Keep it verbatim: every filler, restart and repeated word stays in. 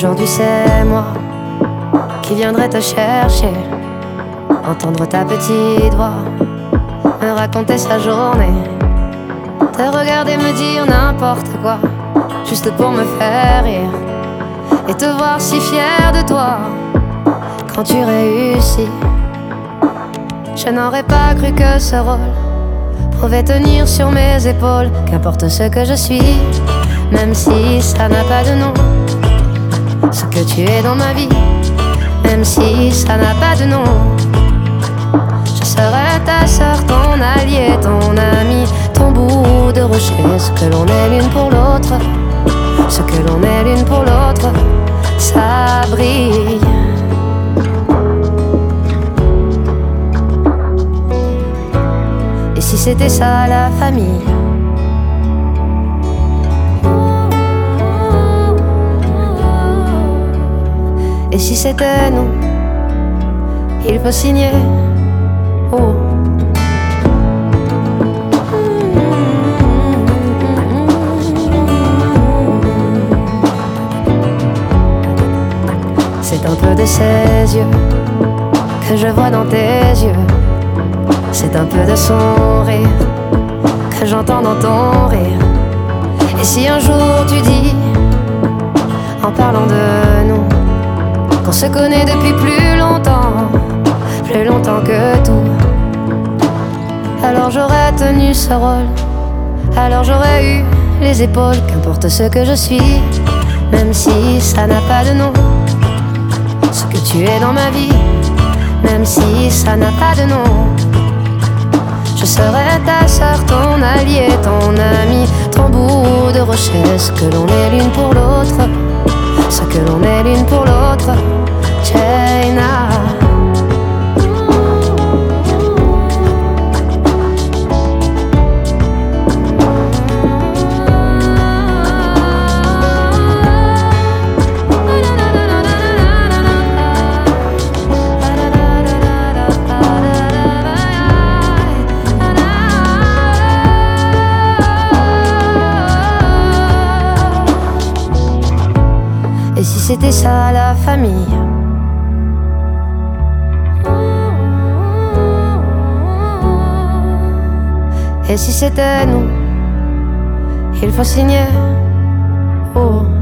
Aujourd'hui c'est moi qui viendrai te chercher, entendre ta petite voix, me raconter sa journée, te regarder me dire n'importe quoi, juste pour me faire rire et te voir si fier de toi quand tu réussis. Je n'aurais pas cru que ce rôle pouvait tenir sur mes épaules, qu'importe ce que je suis, même si ça n'a pas de nom, ce que tu es dans ma vie, même si ça n'a pas de nom. Je serai ta sœur, ton allié, ton ami, ton bout de rocher, ce que l'on est l'une pour l'autre, ce que l'on est l'une pour l'autre, ça brille. Et si c'était ça la famille? Et si c'était nous? Il faut signer. Oh. C'est un peu de ses yeux que je vois dans tes yeux. C'est un peu de son rire que j'entends dans ton rire. Et si un jour tu dis, en parlant de nous, qu'on se connaît depuis plus longtemps, plus longtemps que tout, alors j'aurais tenu ce rôle, alors j'aurais eu les épaules, qu'importe ce que je suis, même si ça n'a pas de nom, ce que tu es dans ma vie, même si ça n'a pas de nom. Je serai ta sœur, ton allié, ton ami, ton bout de rocher, ce que l'on est l'une pour l'autre, ce que l'on est l'une pour l'autre, Jaina. Et si c'était ça la famille? Et si c'était nous? Il faut signer. Oh.